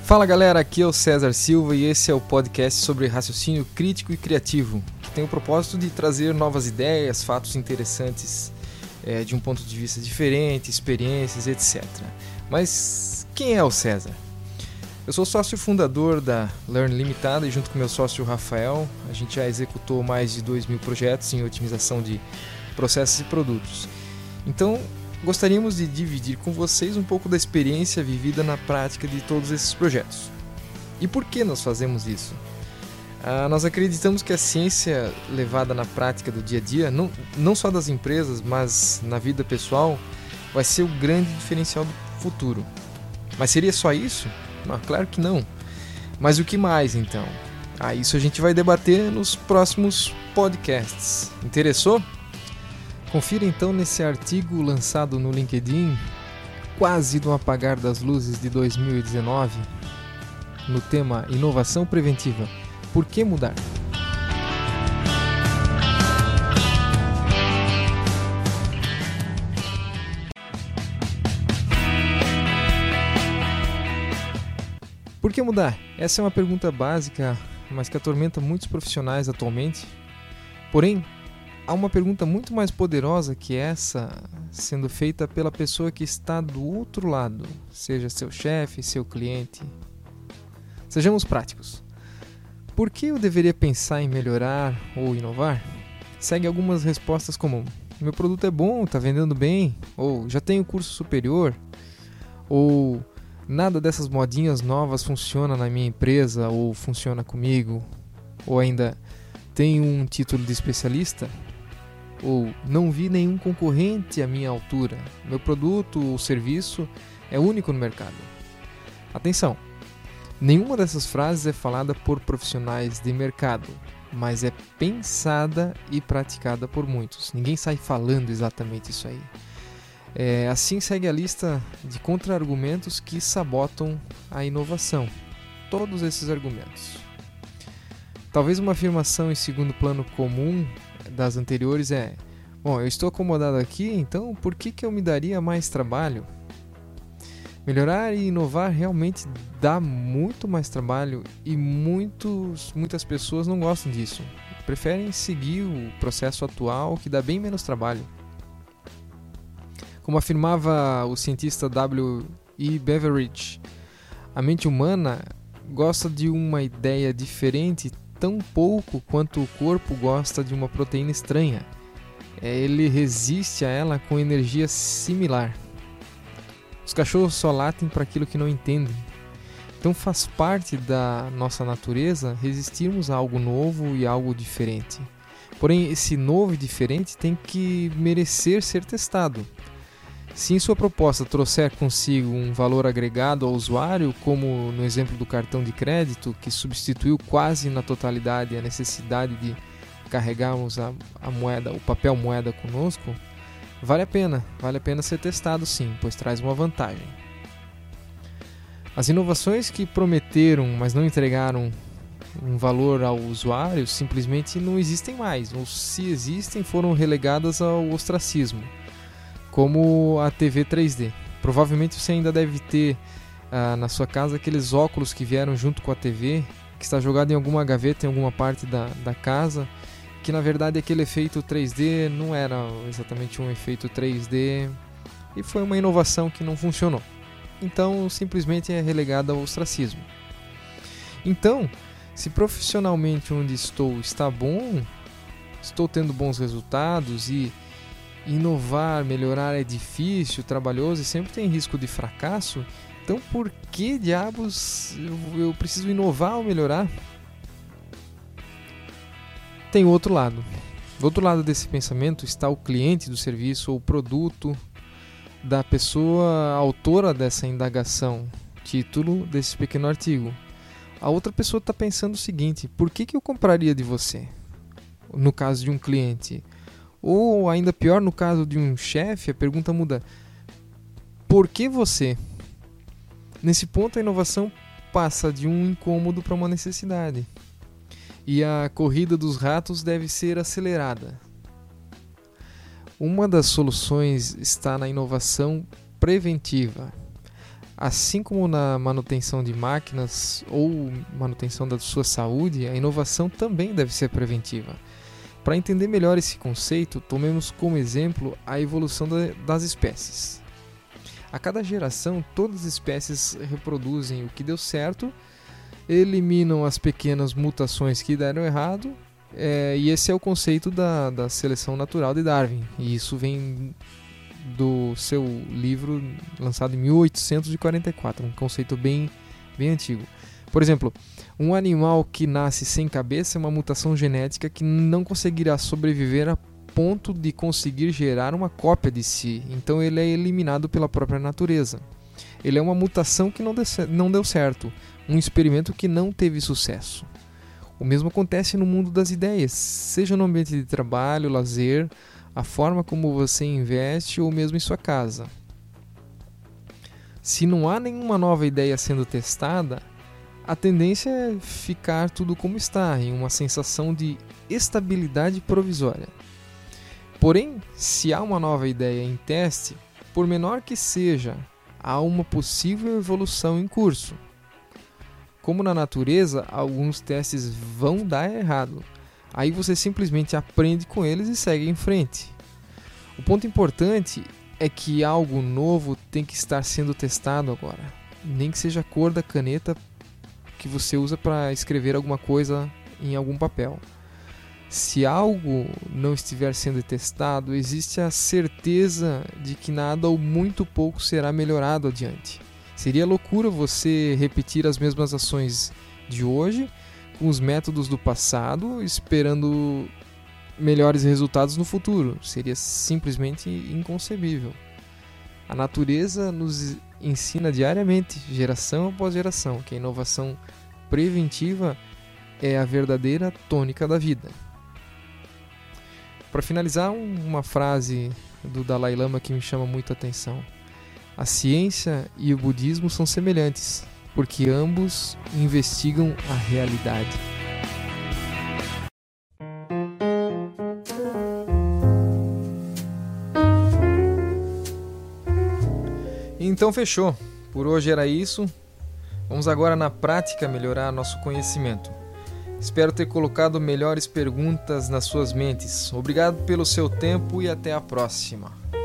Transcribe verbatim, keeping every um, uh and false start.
Fala galera, aqui é o César Silva e esse é o podcast sobre raciocínio crítico e criativo, que tem o propósito de trazer novas ideias, fatos interessantes é, de um ponto de vista diferente, experiências, etcétera. Mas quem é o César? Eu sou sócio fundador da Learn Limitada e junto com meu sócio Rafael, a gente já executou mais de dois mil projetos em otimização de processos e produtos. Então, gostaríamos de dividir com vocês um pouco da experiência vivida na prática de todos esses projetos. E por que nós fazemos isso? Ah, nós acreditamos que a ciência levada na prática do dia a dia, não, não só das empresas, mas na vida pessoal, vai ser o grande diferencial do futuro. Mas seria só isso? Não, claro que não. Mas o que mais então? Ah, isso a gente vai debater nos próximos podcasts. Interessou? Confira então nesse artigo lançado no LinkedIn, quase no apagar das luzes de dois mil e dezenove, no tema Inovação Preventiva. Por que mudar? Por que mudar? Essa é uma pergunta básica, mas que atormenta muitos profissionais atualmente. Porém, há uma pergunta muito mais poderosa que essa sendo feita pela pessoa que está do outro lado, seja seu chefe, seu cliente. Sejamos práticos. Por que eu deveria pensar em melhorar ou inovar? Segue algumas respostas como: meu produto é bom, está vendendo bem, ou já tenho curso superior, ou nada dessas modinhas novas funciona na minha empresa ou funciona comigo, ou ainda tenho um título de especialista, ou não vi nenhum concorrente à minha altura, meu produto ou serviço é único no mercado. Atenção, nenhuma dessas frases é falada por profissionais de mercado, mas é pensada e praticada por muitos. Ninguém sai falando exatamente isso aí. É, assim segue a lista de contra-argumentos que sabotam a inovação. Todos esses argumentos. Talvez uma afirmação em segundo plano comum das anteriores é: bom, eu estou acomodado aqui, então por que, que eu me daria mais trabalho? Melhorar e inovar realmente dá muito mais trabalho e muitos, muitas pessoas não gostam disso. Preferem seguir o processo atual, que dá bem menos trabalho. Como afirmava o cientista W E Beveridge, a mente humana gosta de uma ideia diferente tão pouco quanto o corpo gosta de uma proteína estranha. Ele resiste a ela com energia similar. Os cachorros só latem para aquilo que não entendem. Então faz parte da nossa natureza resistirmos a algo novo e algo diferente. Porém, esse novo e diferente tem que merecer ser testado. Se em sua proposta trouxer consigo um valor agregado ao usuário, como no exemplo do cartão de crédito, que substituiu quase na totalidade a necessidade de carregarmos a, a moeda, o papel moeda conosco, vale a pena, vale a pena ser testado sim, pois traz uma vantagem. As inovações que prometeram, mas não entregaram um valor ao usuário, simplesmente não existem mais, ou se existem, foram relegadas ao ostracismo. Como a T V três D. Provavelmente você ainda deve ter ah, na sua casa aqueles óculos que vieram junto com a T V, que está jogado em alguma gaveta em alguma parte da, da casa, que na verdade aquele efeito três D não era exatamente um efeito três D e foi uma inovação que não funcionou. Então simplesmente é relegada ao ostracismo. Então, se profissionalmente onde estou está bom, estou tendo bons resultados e inovar, melhorar é difícil, trabalhoso e sempre tem risco de fracasso, então por que diabos eu, eu preciso inovar ou melhorar? Tem o outro lado. Do outro lado desse pensamento está o cliente do serviço ou produto da pessoa autora dessa indagação, título desse pequeno artigo. A outra pessoa está pensando o seguinte: por que, que eu compraria de você? No caso de um cliente. Ou ainda pior, no caso de um chefe, a pergunta muda: por que você? Nesse ponto a inovação passa de um incômodo para uma necessidade. E a corrida dos ratos deve ser acelerada. Uma das soluções está na inovação preventiva. Assim como na manutenção de máquinas ou manutenção da sua saúde, a inovação também deve ser preventiva. Para entender melhor esse conceito, tomemos como exemplo a evolução das espécies. A cada geração, todas as espécies reproduzem o que deu certo, eliminam as pequenas mutações que deram errado, é, e esse é o conceito da, da seleção natural de Darwin. E isso vem do seu livro lançado em mil oitocentos e quarenta e quatro, um conceito bem, bem antigo. Por exemplo, um animal que nasce sem cabeça é uma mutação genética que não conseguirá sobreviver a ponto de conseguir gerar uma cópia de si, então ele é eliminado pela própria natureza. Ele é uma mutação que não deu, não deu certo, um experimento que não teve sucesso. O mesmo acontece no mundo das ideias, seja no ambiente de trabalho, lazer, a forma como você investe ou mesmo em sua casa. Se não há nenhuma nova ideia sendo testada, a tendência é ficar tudo como está, em uma sensação de estabilidade provisória. Porém, se há uma nova ideia em teste, por menor que seja, há uma possível evolução em curso. Como na natureza, alguns testes vão dar errado. Aí você simplesmente aprende com eles e segue em frente. O ponto importante é que algo novo tem que estar sendo testado agora. Nem que seja a cor da caneta que você usa para escrever alguma coisa em algum papel. Se algo não estiver sendo testado, existe a certeza de que nada ou muito pouco será melhorado adiante. Seria loucura você repetir as mesmas ações de hoje com os métodos do passado, esperando melhores resultados no futuro. Seria simplesmente inconcebível. A natureza nos ensina diariamente, geração após geração, que a inovação preventiva é a verdadeira tônica da vida. Para finalizar, uma frase do Dalai Lama que me chama muita atenção. A ciência e o budismo são semelhantes, porque ambos investigam a realidade. Então fechou. Por hoje era isso. Vamos agora na prática melhorar nosso conhecimento. Espero ter colocado melhores perguntas nas suas mentes. Obrigado pelo seu tempo e até a próxima.